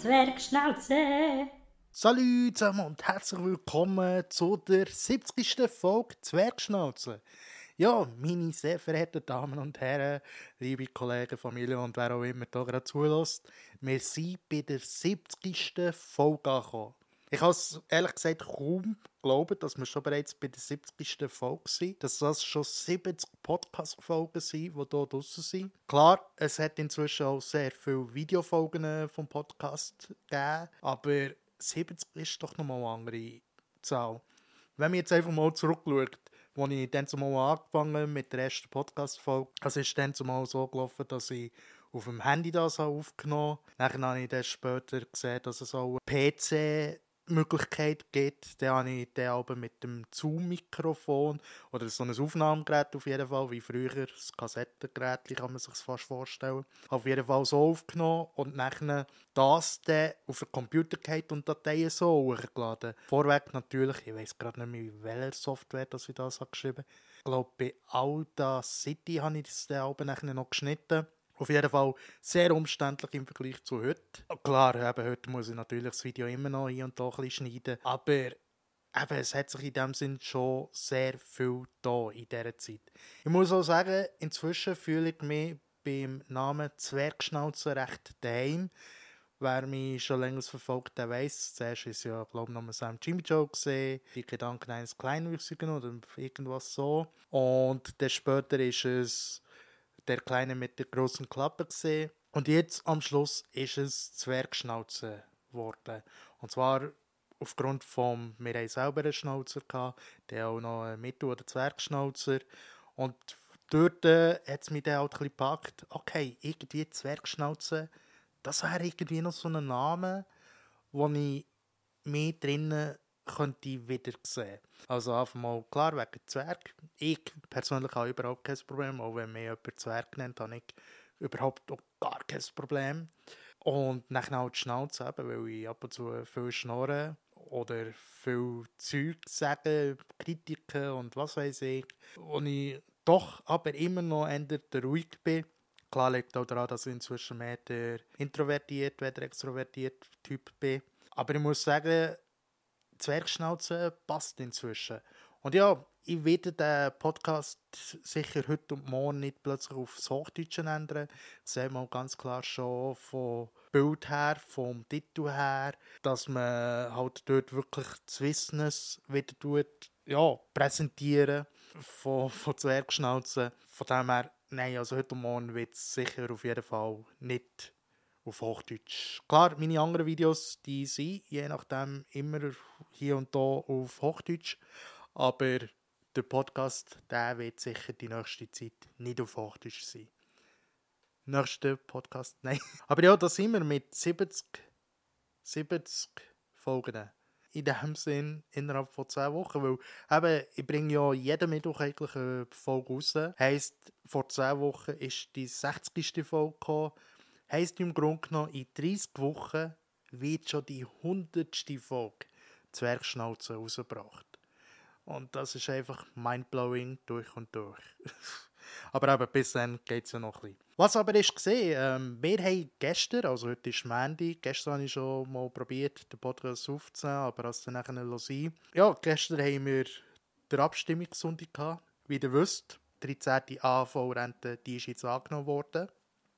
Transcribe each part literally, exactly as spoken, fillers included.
Zwergschnauze. Salut zusammen und herzlich willkommen zu der siebzigsten Folge Zwergschnauze. Ja, meine sehr verehrten Damen und Herren, liebe Kollegen, Familie und wer auch immer da gerade zulässt, wir sind bei der siebzigsten Folge angekommen. Ich kann es ehrlich gesagt kaum glauben, dass wir schon bereits bei der siebzigsten Folge sind, dass das schon siebzig Podcast-Folgen sind, die hier draussen sind. Klar, es hat inzwischen auch sehr viele Videofolgen vom Podcast gegeben, aber siebzig ist doch nochmal eine andere Zahl. Wenn man jetzt einfach mal zurückschaut, als ich dann zumal angefangen mit der ersten Podcast-Folge, also ist dann zumal so gelaufen, dass ich auf dem Handy das aufgenommen habe. Dann habe ich dann später gesehen, dass es auch eine P C-Möglichkeit gibt. Dann habe ich dann aber mit dem Zoom-Mikrofon oder so ein Aufnahmegerät auf jeden Fall, wie früher das Kassettengerät, kann man sich fast vorstellen. Auf jeden Fall so aufgenommen und dann das dann auf den Computer gehabt und Dateien so hochgeladen. Vorweg natürlich, ich weiss gerade nicht mehr, welche Software dass ich das habe geschrieben habe. Ich glaube, bei Audacity habe ich das dann aber nachher noch geschnitten. Auf jeden Fall sehr umständlich im Vergleich zu heute. Klar, eben, heute muss ich natürlich das Video immer noch hier und da ein bisschen schneiden, aber eben, es hat sich in dem Sinn schon sehr viel da in dieser Zeit. Ich muss auch sagen, inzwischen fühle ich mich beim Namen Zwergschnauze recht daheim. Wer mich schon länger verfolgt, der weiss, zuerst war es ja, glaube ich, noch Sam Jimmy Joe gesehen, die Gedanken eines Kleinwüchsigen oder irgendwas so. Und dann später ist es der Kleine mit der großen Klappe gesehen. Und jetzt am Schluss ist es Zwergschnauze geworden. Und zwar aufgrund vom, wir haben selber einen Schnauzer gehabt, der auch noch einen Mittel- oder Zwergschnauzer. Und dort äh, hat es mich dann halt ein bisschen gepackt, okay, irgendwie Zwergschnauze, das wäre irgendwie noch so ein Name, wo ich mehr drinnen könnte wieder sehen. Also einfach mal klar, wegen Zwerg. Ich persönlich habe überhaupt kein Problem, auch wenn mich jemand Zwerg nennt, habe ich überhaupt auch gar kein Problem. Und dann auch die Schnauze, eben, weil ich ab und zu viel schnurre oder viel Zeug sage, Kritiken und was weiß ich. Und ich doch aber immer noch eher der ruhig bin. Klar liegt auch daran, dass ich inzwischen mehr der introvertiert, weder extrovertiert Typ bin. Aber ich muss sagen, Zwergschnauze passt inzwischen. Und ja, ich werde den Podcast sicher heute und morgen nicht plötzlich aufs Hochdeutsche ändern. Ich sehe mal ganz klar schon vom Bild her, vom Titel her, dass man halt dort wirklich das Wissens wieder tut, ja, präsentieren von, von Zwergschnauze. Von dem her, nein, also heute und morgen wird es sicher auf jeden Fall nicht auf Hochdeutsch. Klar, meine anderen Videos, die sind je nachdem immer hier und da auf Hochdeutsch, aber der Podcast, der wird sicher die nächste Zeit nicht auf Hochdeutsch sein. Nächster Podcast, nein. Aber ja, da sind wir mit siebzig, siebzig Folgen. In dem Sinn innerhalb von zehn Wochen, weil eben, ich bringe ja jeden Mittwoch eigentlich eine Folge raus. Heisst, vor zehn Wochen ist die sechzigste Folge gekommen. Heisst im Grunde genommen, in dreissig Wochen wird schon die hundertste Folge Zwergschnauze rausgebracht. Und das ist einfach mindblowing durch und durch. Aber eben, bis dann geht es ja noch ein bisschen. Was aber ist gesehen, ähm, wir haben gestern, also heute ist Montag, gestern habe ich schon mal probiert, den Podcast aufzunehmen, aber als dann nachher los sein. Ja, gestern haben wir den Abstimmungssonntag gehabt. Wie ihr wisst, die dreizehnte A H V-Rente, die ist jetzt angenommen worden.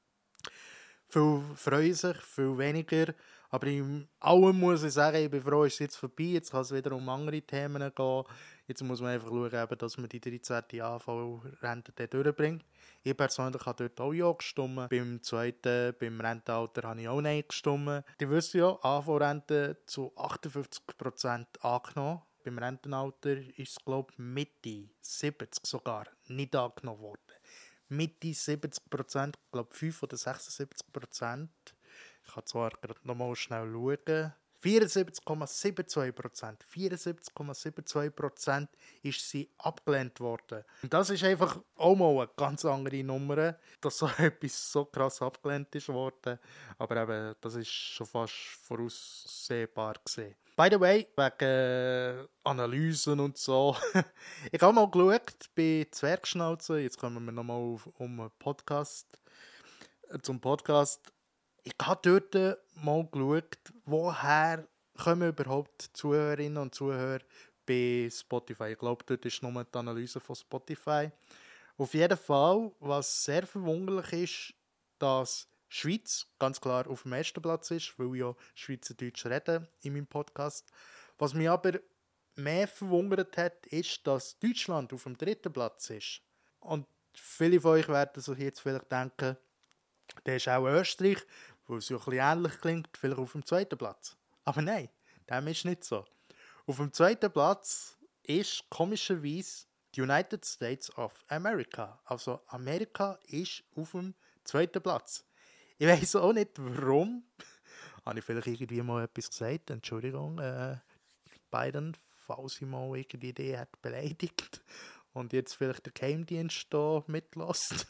Viele freuen sich, viel weniger. Aber in allem muss ich sagen, ich bin froh, es ist jetzt vorbei. Jetzt kann es wieder um andere Themen gehen. Jetzt muss man einfach schauen, dass man die dreizehnte A H V-Rente durchbringt. Ich persönlich habe dort auch ja gestimmt. Beim zweiten, beim Rentenalter, habe ich auch Nein gestimmt. Die wissen ja, A H V-Rente zu achtundfünfzig Prozent angenommen. Beim Rentenalter ist es, glaube ich, Mitte siebzig sogar nicht angenommen worden. Mitte siebzig Prozent, ich glaube fünf oder sechsundsiebzig Prozent. Ich kann zwar gerade nochmal schnell schauen. vierundsiebzig Komma zweiundsiebzig Prozent. vierundsiebzig Komma zweiundsiebzig Prozent ist sie abgelehnt worden. Und das ist einfach auch mal eine ganz andere Nummer, dass so etwas so krass abgelehnt ist worden. Aber eben, das ist schon fast voraussehbar gesehen. By the way, wegen Analysen und so. Ich habe mal geschaut bei Zwergschnauze. Jetzt kommen wir nochmal um einen Podcast. Zum Podcast. ich habe dort mal geschaut, woher kommen überhaupt Zuhörerinnen und Zuhörer bei Spotify. Ich glaube, dort ist nur die Analyse von Spotify. Auf jeden Fall, was sehr verwunderlich ist, dass die Schweiz ganz klar auf dem ersten Platz ist, weil ich ja Schweizerdeutsch rede in meinem Podcast. Was mich aber mehr verwundert hat, ist, dass Deutschland auf dem dritten Platz ist. Und viele von euch werden sich jetzt vielleicht denken, der ist auch Österreich, wo es ja ein bisschen ähnlich klingt, vielleicht auf dem zweiten Platz. Aber nein, dem ist nicht so. Auf dem zweiten Platz ist komischerweise die United States of America. Also Amerika ist auf dem zweiten Platz. Ich weiss auch nicht warum. Habe ich vielleicht irgendwie mal etwas gesagt? Entschuldigung, äh, Biden, falls ich mal irgendwie die hat beleidigt und jetzt vielleicht der Geheimdienst da mitlässt.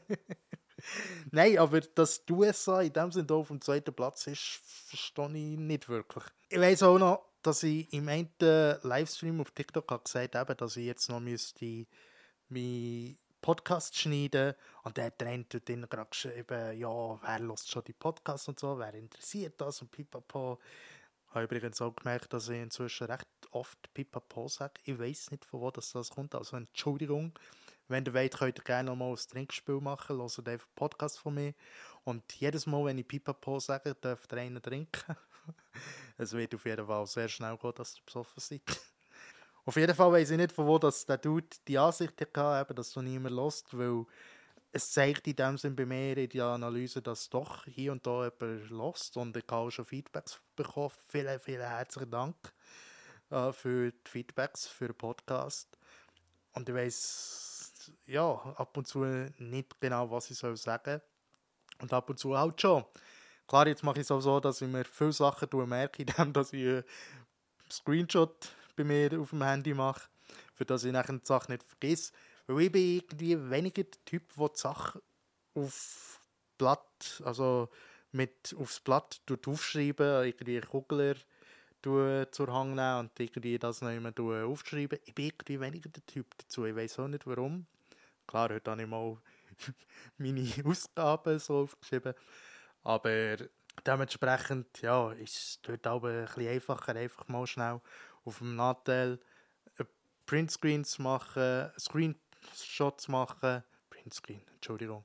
Nein, aber dass die U S A in dem Sinne auf dem zweiten Platz ist, verstehe ich nicht wirklich. Ich weiss auch noch, dass ich im einen Livestream auf TikTok habe gesagt habe, dass ich jetzt noch müsste meinen Podcast schneiden und der hat der eine dort drin gerade geschrieben, ja, wer hört schon die Podcasts und so, wer interessiert das und pipapo. Ich habe übrigens auch gemerkt, dass ich inzwischen recht oft pipapo sage. Ich weiss nicht, von wo das, das kommt, also Entschuldigung. Wenn ihr wollt, könnt ihr gerne noch mal ein Trinkspiel machen, hört einfach einen Podcast von mir. Und jedes Mal, wenn ich pipapo sage, dürft ihr einen trinken. Es wird auf jeden Fall sehr schnell gehen, dass ihr besoffen seid. Auf jeden Fall weiss ich nicht, von wo das der Dude die Ansicht hatte, dass du niemand hörst, weil es zeigt in dem Sinn bei mir in der Analyse, dass doch hier und da jemand hört und ich habe auch schon Feedbacks bekommen. Vielen, vielen herzlichen Dank äh, für die Feedbacks, für den Podcast. Und ich weiss, ja, ab und zu nicht genau, was ich soll sagen. Und ab und zu halt schon. Klar, jetzt mache ich es auch so, dass ich mir viele Sachen merke, indem dass ich einen Screenshot bei mir auf dem Handy mache, für dass ich nachher die Sache nicht vergesse. Weil ich bin irgendwie weniger der Typ, der die Sachen auf Blatt, also mit aufs Blatt aufschreiben, irgendwie Kugler zur Hand nehmen und irgendwie das noch immer aufschreiben. Ich bin irgendwie weniger der Typ dazu. Ich weiß auch nicht warum. Klar, heute habe ich mal meine Ausgaben so aufgeschrieben. Aber dementsprechend, ja, ist es dort auch ein bisschen einfacher, einfach mal schnell auf dem Nattel Printscreen zu machen, Screenshots zu machen, Printscreen, Entschuldigung.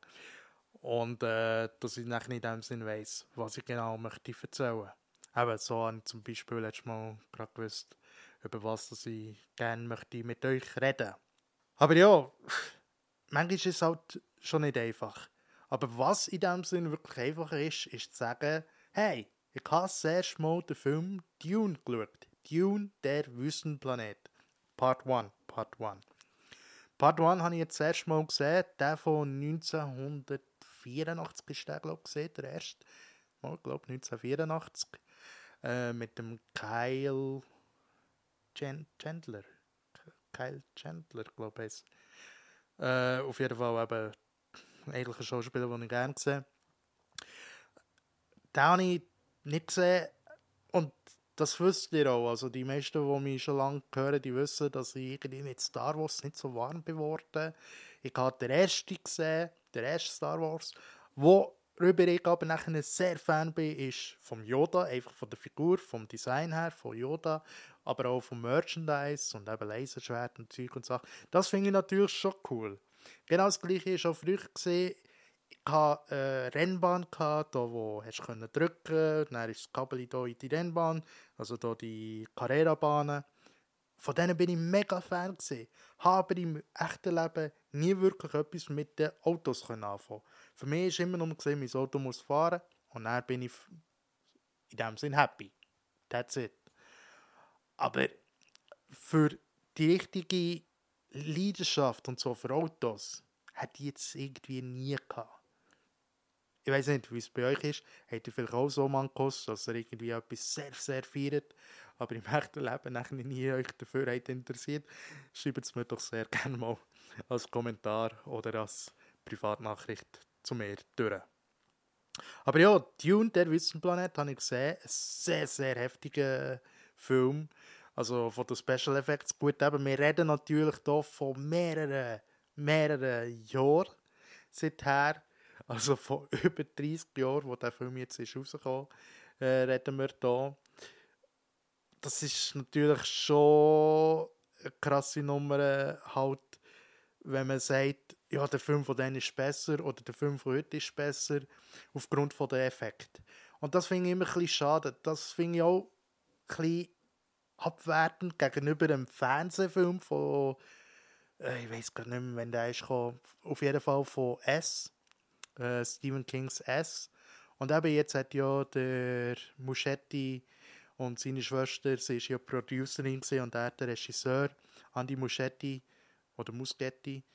Und äh, dass ich nachher in dem Sinn weiss, was ich genau möchte erzählen. Eben, so habe ich zum Beispiel letztes Mal gerade gewusst, über was dass ich gerne möchte mit euch reden. Aber ja, manchmal ist es halt schon nicht einfach. Aber was in dem Sinn wirklich einfacher ist, ist zu sagen, hey, ich habe das erste Mal den Film Dune geschaut. Dune, der Wüstenplanet. Part eins. Part eins. Part eins habe ich jetzt das erste Mal gesehen. Der von neunzehnhundertvierundachtzig ist der, glaube ich, gesehen. Der erste. Mal, ich glaube, neunzehnhundertvierundachtzig. Äh, mit dem Kyle Chandler. Kyle Chandler, glaube ich. Äh, auf jeden Fall eben eigentlich ein Schauspieler, den ich gerne sehe. Den habe ich nicht gesehen und das wisst ihr auch. Also die meisten, die mich schon lange hören, die wissen, dass ich irgendwie mit Star Wars nicht so warm geworden. Ich habe den ersten gesehen, der erste Star Wars, worüber ich aber nachher sehr Fan bin, ist vom Yoda, einfach von der Figur, vom Design her, von Yoda, aber auch vom Merchandise und eben Laserschwert und Zeug und Sachen. Das finde ich natürlich schon cool. Genau das gleiche ist auch früher gesehen. Ich hatte eine Rennbahn, da wo du drücken konntest, dann ist das Kabel hier in die Rennbahn, also hier die Carrera-Bahnen. Von denen bin ich mega Fan gewesen. Habe aber im echten Leben nie wirklich etwas mit den Autos anfangen. Für mich war immer nur gesehen, mein Auto muss fahren und dann bin ich in dem Sinn happy. That's it. Aber für die richtige Leidenschaft und so für Autos hätte ich jetzt irgendwie nie gehabt. Ich weiss nicht, wie es bei euch ist. Habt ihr vielleicht auch so Mankos, dass ihr irgendwie etwas sehr, sehr feiert, aber im echten Leben nachher nie euch dafür interessiert? Schreibt es mir doch sehr gerne mal als Kommentar oder als Privatnachricht zu mir durch. Aber ja, Dune, der Wüstenplanet, habe ich gesehen. Ein sehr, sehr heftiger Film. Also von den Special Effects gut. Eben, wir reden natürlich hier von mehreren, mehreren Jahren seither. Also von über dreissig Jahren, wo der Film jetzt ist rausgekommen, äh, reden wir hier. Das ist natürlich schon eine krasse Nummer, äh, halt, wenn man sagt, ja, der Film von denen ist besser oder der Film von heute ist besser, aufgrund von der Effekt. Und das finde ich immer ein bisschen schade. Das finde ich auch ein bisschen abwertend gegenüber einem Fernsehfilm von, äh, ich weiß gar nicht mehr, wenn der ist gekommen, auf jeden Fall von S, äh, Stephen Kings S. Und eben jetzt hat ja der Muschietti und seine Schwester, sie ist ja Producerin und er der Regisseur, Andy Muschietti oder Muschietti,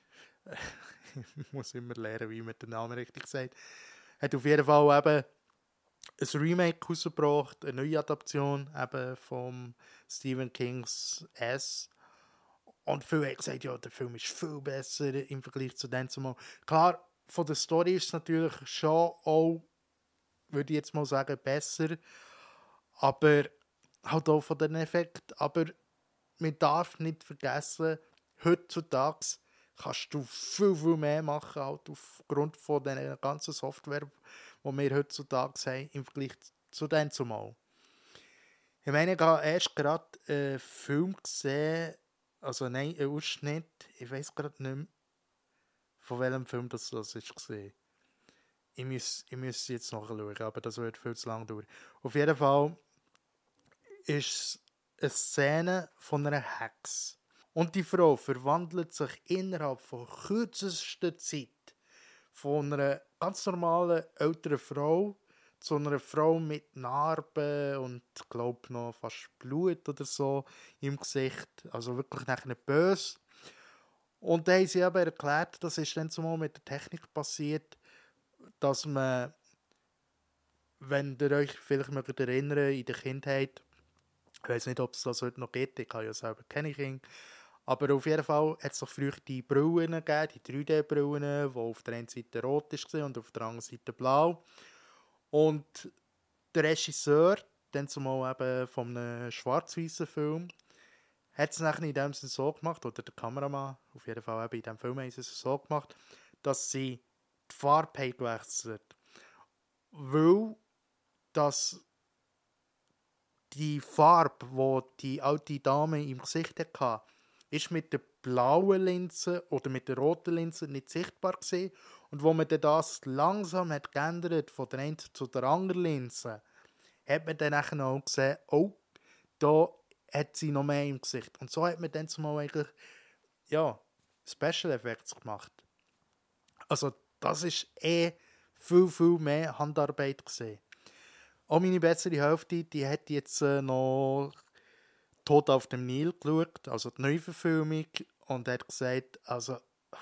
ich muss immer lernen, wie man den Namen richtig sagt, hat auf jeden Fall eben ein Remake rausgebracht, eine neue Adaption eben vom Stephen Kings S. Und viele haben gesagt, ja, der Film ist viel besser im Vergleich zu dem zumal. Klar, von der Story ist es natürlich schon auch, würde ich jetzt mal sagen, besser, aber halt auch von den Effekten. Aber man darf nicht vergessen, heutzutage kannst du viel, viel mehr machen, halt aufgrund von der ganzen Software, die wir heutzutage haben, im Vergleich zu dem zumal. Ich meine, ich habe erst gerade einen Film gesehen, also nein, einen Ausschnitt, ich weiß gerade nicht mehr, von welchem Film das, das ist gesehen. Ich muss, ich muss jetzt nachschauen, aber das wird viel zu lange dauern. Auf jeden Fall ist es eine Szene von einer Hex. Und die Frau verwandelt sich innerhalb von kürzester Zeit von einer ganz normalen älteren Frau zu einer Frau mit Narben und ich glaube noch fast Blut oder so im Gesicht. Also wirklich nachher nicht böse. Und dann haben sie aber erklärt, das ist dann zumal mit der Technik passiert, dass man, wenn ihr euch vielleicht mögt erinnern, in der Kindheit, ich weiß nicht, ob es das heute noch gibt, ich habe ja selber keine Kinder, aber auf jeden Fall hat es doch früher die Brillen gegeben, die drei D-Brillen, die auf der einen Seite rot war und auf der anderen Seite blau. Und der Regisseur, dann zumal eben von einem schwarz-weißen Film, hat es nachher in dem Sinne so gemacht, oder der Kameramann, auf jeden Fall eben in diesem Film haben sie es so gemacht, dass sie die Farbe haben gewechselt. Weil dass die Farbe, die die alte Dame im Gesicht hatte, ist mit der blauen Linse oder mit der roten Linse nicht sichtbar gewesen. Und wo man das langsam hat geändert von der einen zu der anderen Linse, hat man dann auch gesehen, oh, da hat sie noch mehr im Gesicht. Und so hat man dann zumal eigentlich, ja, Special Effects gemacht. Also das ist eh viel, viel mehr Handarbeit gesehen. Auch meine bessere Hälfte, die hat jetzt äh, noch Tod auf dem Nil geschaut, also die Neuverfilmung, und hat gesagt, also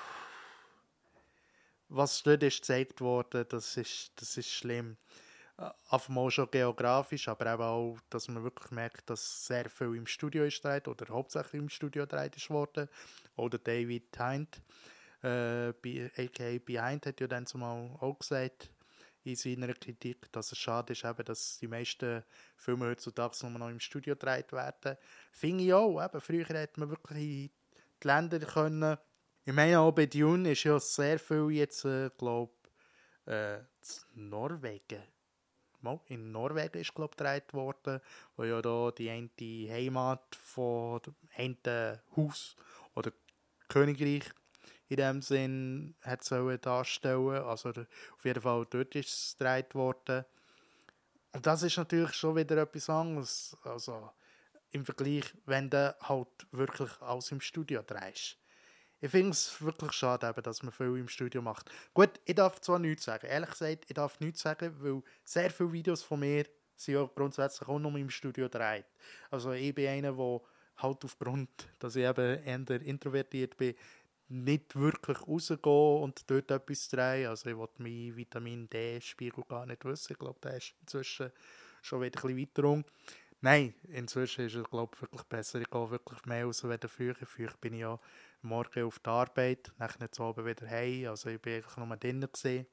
was dort ist gezeigt worden, das ist, das ist schlimm. Auf einmal schon geografisch, aber eben auch, dass man wirklich merkt, dass sehr viel im Studio ist gedreht, oder hauptsächlich im Studio gedreht ist worden. Oder David Hind, äh, aka Behind, hat ja dann zumal auch gesagt in seiner Kritik, dass es schade ist, eben, dass die meisten Filme heutzutage nur noch im Studio gedreht werden. Finde ich auch, eben, früher hätte man wirklich in die Länder können. Ich meine auch bei Dune ist ja sehr viel jetzt, äh, glaube ich, äh, Norwegen. Mal, in Norwegen ist, glaube ich, gedreht worden, wo ja da die eine Heimat von dem einen Haus oder Königreich in dem Sinn hat sollen darstellen. Also auf jeden Fall dort ist es gedreht worden. Und das ist natürlich schon wieder etwas anderes. Also im Vergleich, wenn du halt wirklich alles im Studio drehst. Ich finde es wirklich schade, eben, dass man viel im Studio macht. Gut, ich darf zwar nichts sagen. Ehrlich gesagt, ich darf nichts sagen, weil sehr viele Videos von mir sind ja grundsätzlich auch nur im Studio gedreht. Also ich bin einer, der halt aufgrund, dass ich eben eher introvertiert bin, nicht wirklich rausgehen und dort etwas drehen. Also ich will meinen Vitamin D-Spiegel gar nicht wissen. Ich glaube, der ist inzwischen schon wieder ein bisschen weiter um. Nein, inzwischen ist es, glaube ich, wirklich besser. Ich gehe wirklich mehr raus als früher. Früher bin ich ja morgen auf der Arbeit, nachher zu Abend wieder heim. Also ich war eigentlich nur drinnen gewesen.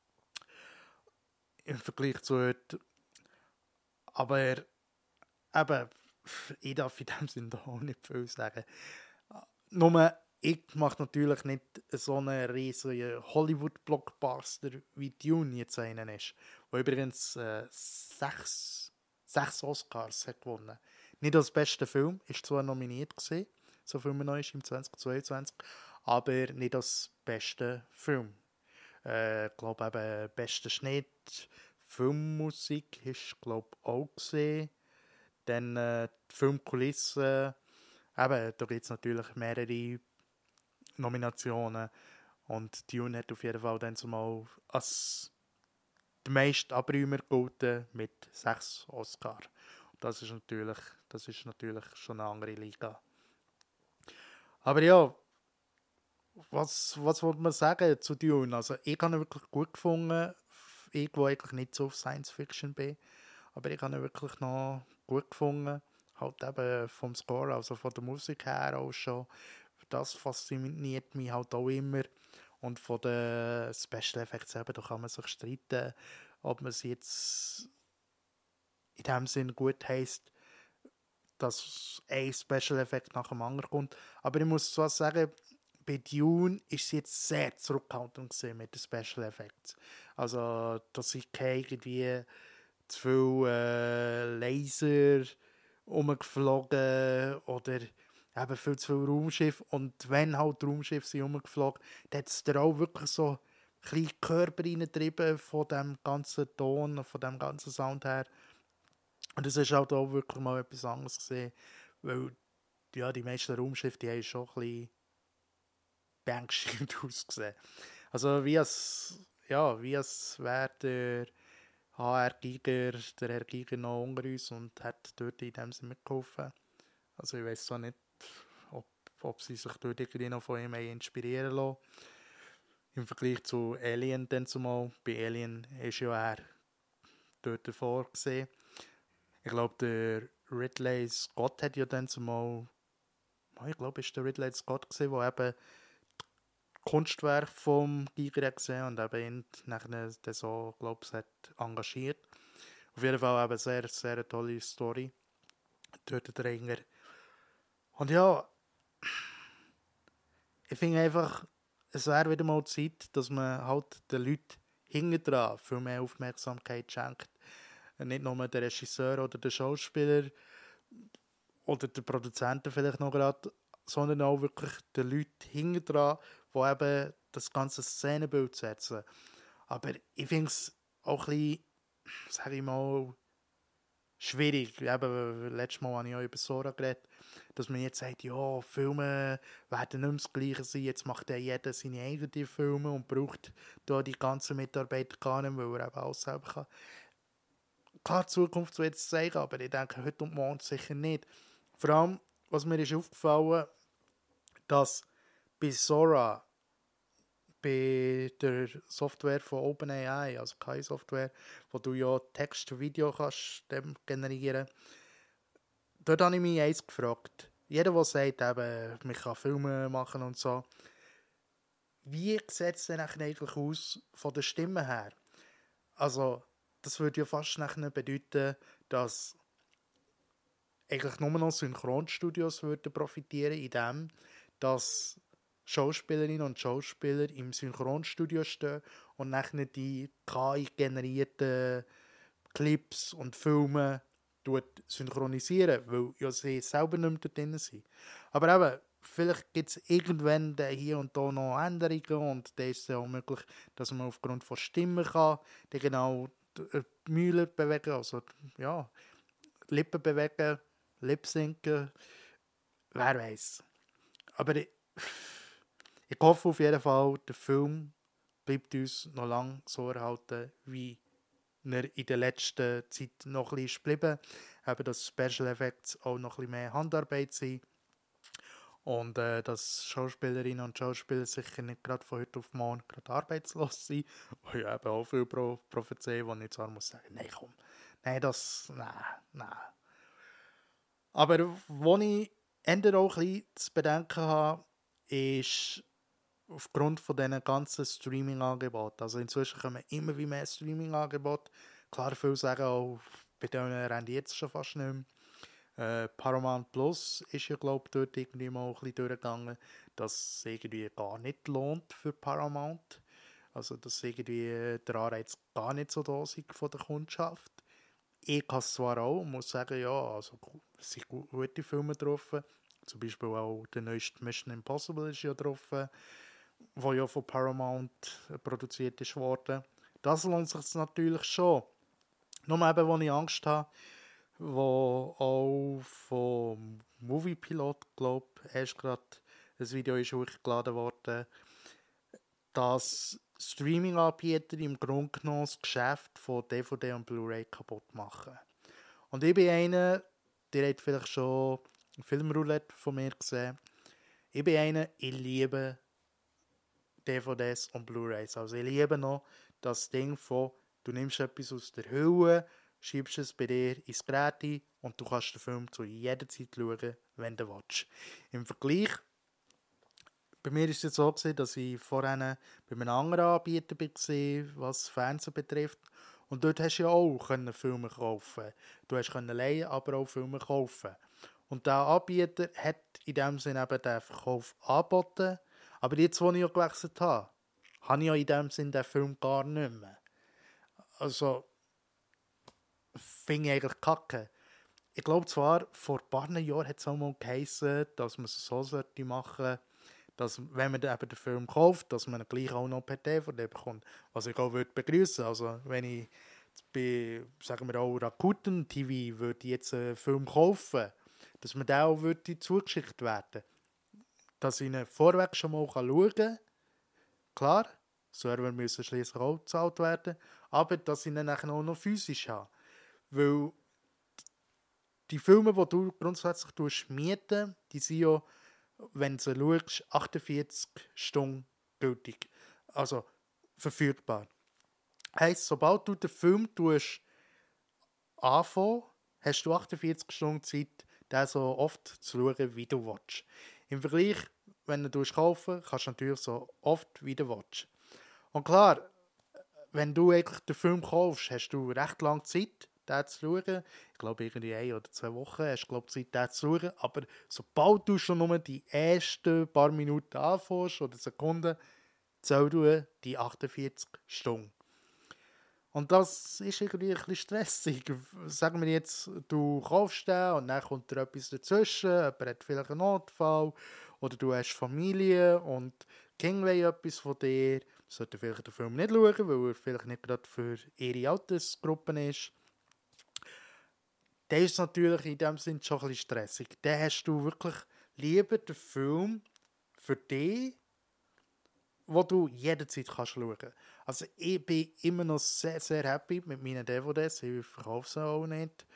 Im Vergleich zu heute. Aber eben, ich darf in dem Sinne auch nicht viel sagen. Nur, ich mache natürlich nicht so einen riesigen Hollywood-Blockbuster wie Dune jetzt einen ist, der übrigens äh, sechs, sechs Oscars hat gewonnen. Nicht als bester Film, ist zwar nominiert gewesen, so viel man noch ist im zwanzig zweiundzwanzig, aber nicht als bester Film. Ich äh, glaube eben, bester Schnitt, Filmmusik ist glaube auch gesehen. Dann äh, die Filmkulisse, eben, da gibt es natürlich mehrere Nominationen und Dune hat auf jeden Fall dann zumal als der meiste Abräumer gelten mit sechs Oscar. Das ist natürlich, das ist natürlich schon eine andere Liga. Aber ja, was, was wollte man sagen zu Dune? Also ich habe ihn wirklich gut gefunden, ich, wo eigentlich nicht so auf Science Fiction bin, aber ich habe ihn wirklich noch gut gefunden, halt eben vom Score, also von der Musik her auch schon. Das fasziniert mich halt auch immer. Und von den Special Effects eben, da kann man sich streiten, ob man sie jetzt in dem Sinn gut heisst, dass ein Special Effect nach dem anderen kommt. Aber ich muss so sagen, bei Dune ist sie jetzt sehr zurückhaltend mit den Special Effects. Also, dass ich irgendwie zu viel äh, Laser rumgeflogen oder eben viel zu viel Raumschiff. Und wenn halt Raumschiffe sind rumgeflogen, dann hat es da auch wirklich so ein bisschen Körper reingetrieben von dem ganzen Ton, von dem ganzen Sound her. Und das ist halt auch wirklich mal etwas anderes gesehen, weil ja, die meisten Raumschiffe, die haben schon ein bisschen beängstigend ausgesehen. Also wie es, ja, wie es wäre der H R Giger, der Herr Giger noch unter uns und hat dort in dem Sinne mitgeholfen. Also ich weiß zwar nicht, ob, ob sie sich dort irgendwie noch von ihm inspirieren lassen. Im Vergleich zu Alien dann zumal. Bei Alien ist ja er dort davor gesehen. Ich glaube, der Ridley Scott hat ja dann zumal, ich glaube, es war der Ridley Scott gewesen, der eben Kunstwerk vom Giger gesehen und eben ihn nachher so, glaube ich, hat engagiert. Auf jeden Fall eben sehr, sehr eine tolle Story. Dort der Ringer. Und ja, ich finde einfach, es wäre wieder mal Zeit, dass man halt den Leuten hinten dran viel mehr Aufmerksamkeit schenkt. Nicht nur der Regisseur oder der Schauspieler oder der Produzenten vielleicht noch gerade, sondern auch wirklich den Leuten hinten dran, die eben das ganze Szenenbild setzen. Aber ich finde es auch ein bisschen, sage ich mal, schwierig. Eben, letztes Mal habe ich auch über Sora geredet, dass man jetzt sagt, ja, Filme werden nicht mehr das Gleiche sein, jetzt macht ja jeder seine eigenen Filme und braucht da die ganzen Mitarbeiter gar nicht, weil er eben alles selber kann. Klar, die Zukunft wird es zeigen, aber ich denke, heute und morgen sicher nicht. Vor allem, was mir ist aufgefallen, dass bei Sora, bei der Software von OpenAI, also K I-Software, wo du ja Text und Video kannst generieren, dort habe ich mich eins gefragt. Jeder, der sagt, eben, man kann Filme machen und so, wie sieht es denn eigentlich aus von der Stimme her? Also, das würde ja fast nachher bedeuten, dass eigentlich nur noch Synchronstudios würden profitieren, indem dass Schauspielerinnen und Schauspieler im Synchronstudio stehen und nachher die K I-generierten Clips und Filme synchronisieren, weil ja sie selber nicht mehr drin sind. Aber eben, vielleicht gibt es irgendwann hier und da noch Änderungen und dann ist es ja auch möglich, dass man aufgrund von Stimmen kann, die genau die Mühlen bewegen, also ja, Lippen bewegen, Lip-Synken, wer weiß. Aber ich, ich hoffe auf jeden Fall, der Film bleibt uns noch lange so erhalten, wie er in der letzten Zeit noch ein bisschen geblieben. Eben, dass Special Effects auch noch ein bisschen mehr Handarbeit sind. Und äh, dass Schauspielerinnen und Schauspieler sicher nicht gerade von heute auf morgen gerade arbeitslos sind. Und ja, eben auch viel Pro- prophezeien, wo ich zwar muss sagen, nein, komm, nein, das, nein, nein. Aber wo ich eher auch ein bisschen zu bedenken habe, ist aufgrund von diesen ganzen Streaming-Angeboten. Also inzwischen kommen immer wie mehr Streaming-Angebote. Klar, viele sagen auch, bei denen rennen jetzt schon fast nicht mehr. Äh, Paramount Plus ist ja, glaube ich, dort irgendwie mal ein bisschen durchgegangen. dass es irgendwie gar nicht lohnt für Paramount. Also, dass irgendwie der Anreiz gar nicht so da ist von der Kundschaft. Ich habe es zwar auch, muss sagen, ja, also es sind gute Filme drauf. Zum Beispiel auch der neueste Mission Impossible ist ja drauf, der ja von Paramount produziert ist worden. Das lohnt sich natürlich schon. Nur eben, wo ich Angst habe, wo auch vom Moviepilot, glaube ich, erst gerade ein Video ist hochgeladen worden, dass Streaming-Anbieter im Grunde genommen das Geschäft von D V D und Blu-ray kaputt machen. Und ich bin einer, der hat vielleicht schon Filmroulette von mir gesehen. Ich bin einer, ich liebe D V Ds und Blu-rays. Also ich liebe noch das Ding von, du nimmst etwas aus der Hülle, schiebst es bei dir ins Gerät ein und du kannst den Film zu jeder Zeit schauen, wenn du willst. Im Vergleich, bei mir war es so, dass ich vorhin bei einem anderen Anbieter war, was Fernsehen betrifft. Und dort hast du ja auch Filme kaufen. Du hast leihen, aber auch Filme kaufen. Und der Anbieter hat in dem Sinne eben den Verkauf angeboten. Aber jetzt, wo ich ja gewechselt habe, habe ich ja in dem Sinne den Film gar nicht mehr. Also, finde ich eigentlich kacke. Ich glaube zwar, vor ein paar Jahren hat es auch mal geheißen, dass man es so sollte machen, dass, wenn man eben den Film kauft, dass man ihn gleich auch noch per D V D bekommt. Was ich auch würde begrüßen. Also, wenn ich bei, sagen wir auch, Rakuten T V würde jetzt einen Film kaufen, dass mir der auch würde zugeschickt werden. Dass ich ihn vorweg schon mal schauen kann. Klar, Server müssen schließlich auch bezahlt werden, aber dass ich ihn nachher auch noch physisch habe. Weil die Filme, die du grundsätzlich mieten, die sind ja, wenn du sie schaust, achtundvierzig Stunden gültig. Also verfügbar. Heisst, sobald du den Film anfangen, hast du achtundvierzig Stunden Zeit, den so oft zu schauen, wie du willst. Im Vergleich, wenn du kaufen kannst du natürlich so oft, wie du willst. Und klar, wenn du eigentlich den Film kaufst, hast du recht lange Zeit, den zu schauen. Ich glaube, irgendwie ein oder zwei Wochen hast du glaub, Zeit, den zu schauen. Aber sobald du schon nur die ersten paar Minuten anfängst oder Sekunden, zählst du die achtundvierzig Stunden. Und das ist irgendwie ein bisschen stressig. Sagen wir jetzt, du kaufst den und dann kommt dir etwas dazwischen, jemand hat vielleicht einen Notfall oder du hast Familie und die Kinder wollen etwas von dir, sollten vielleicht den Film nicht schauen, weil er vielleicht nicht gerade für ihre Altersgruppe ist. Das ist natürlich in dem Sinne schon ein bisschen stressig. Dann hast du wirklich lieber den Film für dich, wo du jederzeit kannst schauen kannst. Also ich bin immer noch sehr, sehr happy mit meinen D V Ds. Ich verkaufe sie auch nicht.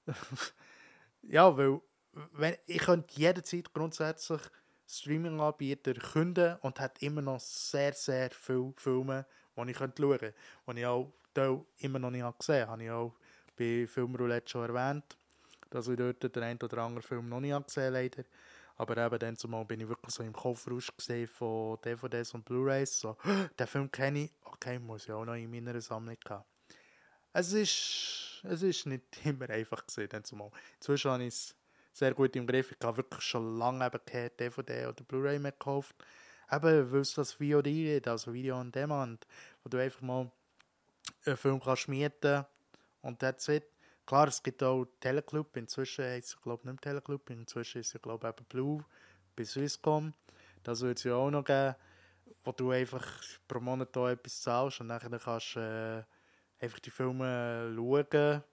Ja, weil wenn, ich könnte jederzeit grundsätzlich Streaming-Anbieter künden und hat immer noch sehr, sehr viele Filme, die ich schauen könnte. Die ich auch immer noch nicht gesehen habe. Habe ich auch bei Filmroulette schon erwähnt, dass ich dort den einen oder anderen Film noch nicht gesehen habe, leider. Aber eben dann zumal bin ich wirklich so im Kaufrausch gesehen von D V Ds und Blu-rays. So, den Film kenne ich, okay, muss ich auch noch in meiner Sammlung haben. Es ist, es ist nicht immer einfach gewesen, dann zumal. Inzwischen habe ich es sehr gut im Griff. Ich habe wirklich schon lange eben keine D V D oder Blu-ray mehr gekauft. Eben, weil es das V O D ist, also Video on Demand, wo du einfach mal einen Film kannst mieten und that's it. Klar, es gibt auch Teleclub, inzwischen ist es glaube ich nicht mehr Teleclub, inzwischen ist es glaube ich eben Blue bei Swisscom. Das wird es ja auch noch geben, wo du einfach pro Monat da etwas zahlst und dann kannst du äh, einfach die Filme schauen,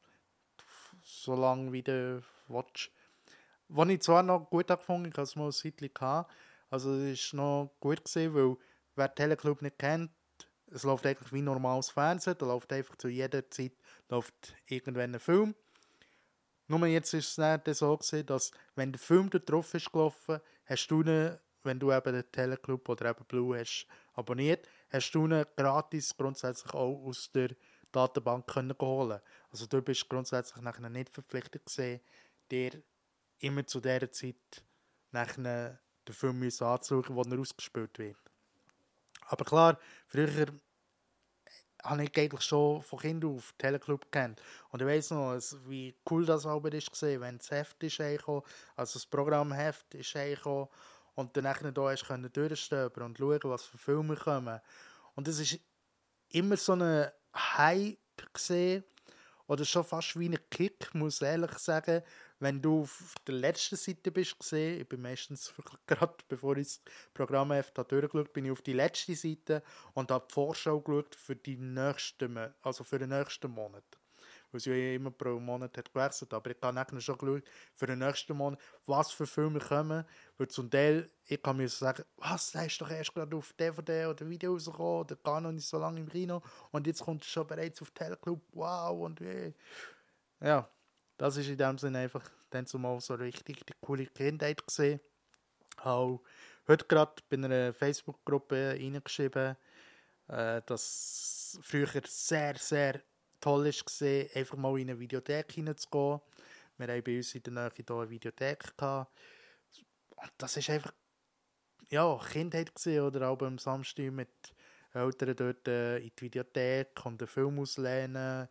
solange wie du willst. Was ich zwar noch gut gefunden habe, ich hatte es mal ein Zeitchen gehabt, also es war noch gut gewesen, weil wer Teleclub nicht kennt, es läuft eigentlich wie normales Fernsehen, da läuft einfach zu jeder Zeit läuft irgendwann ein Film. Nur jetzt ist es nicht so gewesen, dass wenn der Film da drauf ist gelaufen, hast du ihn, wenn du eben den Teleclub oder eben Blue hast abonniert, hast du ihn gratis grundsätzlich auch aus der Datenbank können holen. Also du bist grundsätzlich nachher nicht verpflichtet gewesen, dir immer zu dieser Zeit nachher den Film anzuschauen, wo er ausgespielt wird. Aber klar, früher habe ich eigentlich schon von Kind auf Teleclub kennt. Und ich weiss noch, wie cool das aber ist, wenn das Heft ist eingekommen, also das Programmheft ist eingekommen und dann nachher da hast können durchstöbern und schauen, was für Filme kommen. Und es ist immer so ein Hype gesehen, oder schon fast wie ein Kick, muss ich ehrlich sagen, wenn du auf der letzten Seite bist gesehen. Ich bin meistens gerade bevor ich das Programm durchgeschaut habe, bin ich auf die letzte Seite und habe die Vorschau geschaut für die nächsten, also für den nächsten Monat. Weil sie ja immer pro Monat hat gewechselt, aber ich habe eigentlich schon geschaut für den nächsten Monat, was für Filme kommen. Weil zum Teil, ich kann mir sagen, was, der ist doch erst gerade auf D V D oder Video rausgekommen oder gar noch nicht so lange im Kino und jetzt kommt es schon bereits auf Teleclub, wow und wie. Ja, das ist in dem Sinne einfach dann zumal so richtig die coole Kindheit gesehen. Auch heute gerade bei einer Facebook-Gruppe reingeschrieben, äh, dass früher sehr, sehr toll war, einfach mal in eine Videothek hineinzugehen. Wir haben bei uns in der Nähe hier eine Videothek gehabt. Und das war einfach ja, Kindheit gewesen, oder auch am Samstag mit Eltern dort äh, in die Videothek und einen Film auslehnen.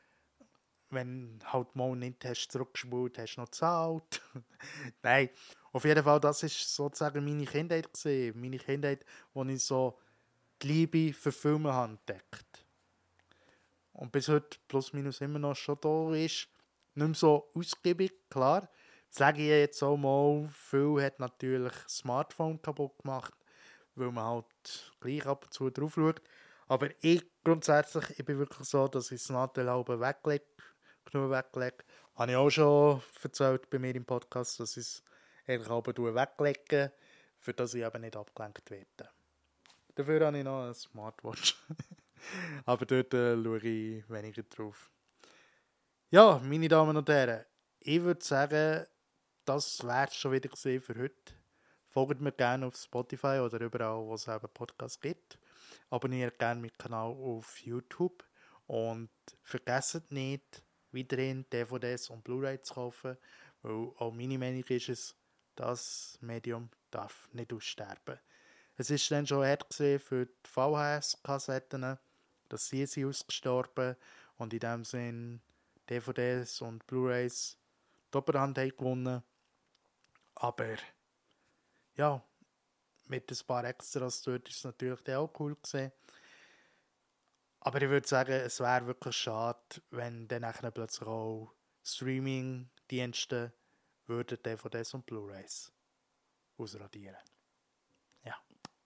Wenn halt mal nicht hast zurückgespult, hast du noch gezahlt. Nein, auf jeden Fall, das war sozusagen meine Kindheit gewesen. Meine Kindheit, wo ich so die Liebe für Filme habe entdeckt. Und bis heute plus minus immer noch schon da ist. Nicht mehr so ausgiebig, klar. Sage ich jetzt auch mal, viel hat natürlich das Smartphone kaputt gemacht, weil man halt gleich ab und zu drauf schaut. Aber ich grundsätzlich, ich bin wirklich so, dass ich das Nadel halb weglege, genug weglege. Habe ich auch schon erzählt bei mir im Podcast, dass ich es eigentlich halb weglege, für das ich eben nicht abgelenkt werde. Dafür habe ich noch eine Smartwatch. Aber dort äh, schaue ich weniger drauf. Ja, meine Damen und Herren, ich würde sagen, das wäre es schon wieder für heute. Folgt mir gerne auf Spotify oder überall, wo es eben Podcasts gibt. Abonniert gerne meinen Kanal auf YouTube. Und vergesst nicht, weiterhin D V Ds und Blu-ray zu kaufen, weil auch meine Meinung ist es, das Medium darf nicht aussterben. Es war dann schon hart für die V H S-Kassetten, dass sie sind ausgestorben und in dem Sinn D V Ds und Blu-rays die Oberhand haben gewonnen. Aber ja, mit ein paar Extras dort ist es natürlich auch cool gewesen. Aber ich würde sagen, es wäre wirklich schade, wenn dann plötzlich auch Streaming-Dienste würden D V Ds und Blu-rays ausradieren. Ja.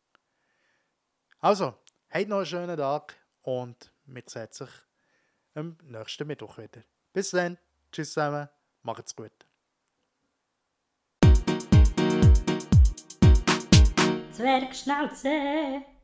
Also, habt noch einen schönen Tag und wir sehen sich am nächsten Mittwoch wieder. Bis dann, tschüss zusammen, macht's gut. Zwergschnauze.